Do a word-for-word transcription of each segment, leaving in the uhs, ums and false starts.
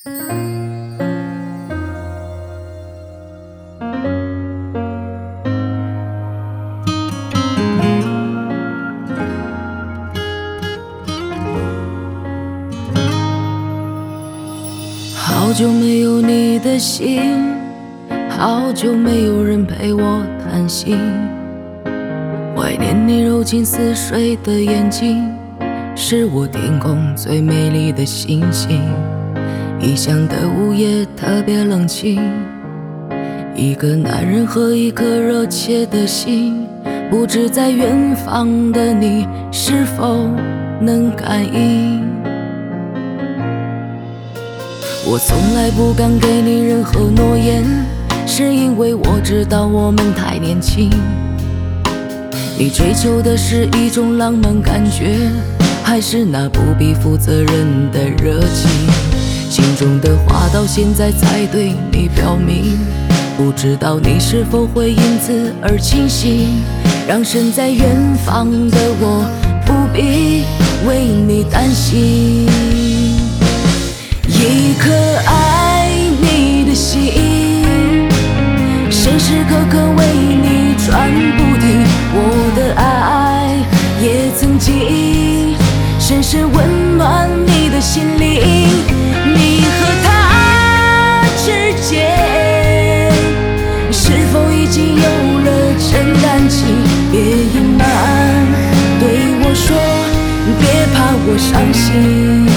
好久没有你的信，好久没有人陪我谈心，怀念你柔情似水的眼睛，是我天空最美丽的星星。异乡的午夜特别冷清，一个男人和一颗热切的心，不知在远方的你是否能感应。我从来不敢给你任何诺言，是因为我知道我们太年轻。你追求的是一种浪漫感觉，还是那不必负责任的热情？心中的话到现在才对你表明，不知道你是否会因此而清醒，让身在远方的我不必为你担心。一颗爱你的心，时时刻刻为你转不停，我的爱也曾经深深温暖你的心灵。你和他之间是否已经有了真感情？别隐瞒，对我说，别怕我伤心。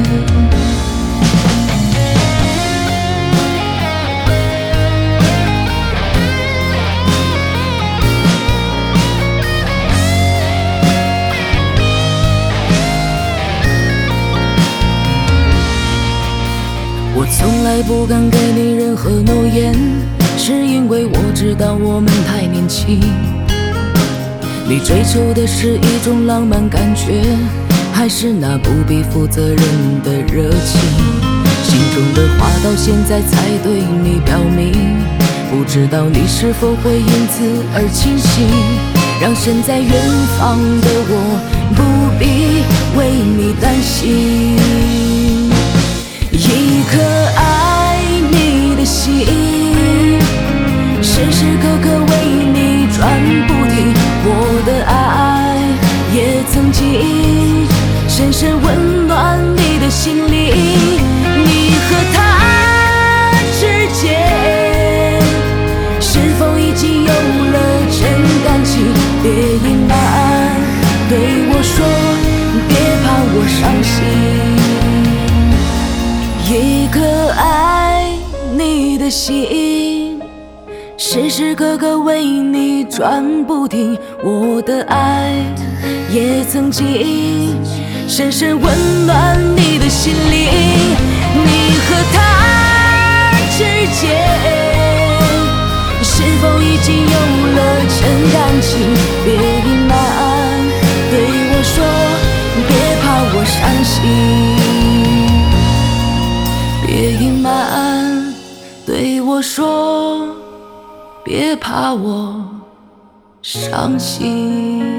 我从来不敢给你任何诺言，是因为我知道我们太年轻。你追求的是一种浪漫感觉，还是那不必负责任的热情？心中的话到现在才对你表明，不知道你是否会因此而清醒，让身在远方的我不必为你担心。一颗爱你的心，时时刻刻为你转不停，我的爱也曾经深深温暖你的心灵。你和他之间是否已经有了真感情？别隐瞒，对我说，别怕我伤心。一颗爱你的心，时时刻刻为你转不停，我的爱也曾经深深温暖你的心灵。你和他之间是否已经有了真感情？别隐瞒，对我说，别怕我伤心。别隐瞒，对我说，别怕我伤心。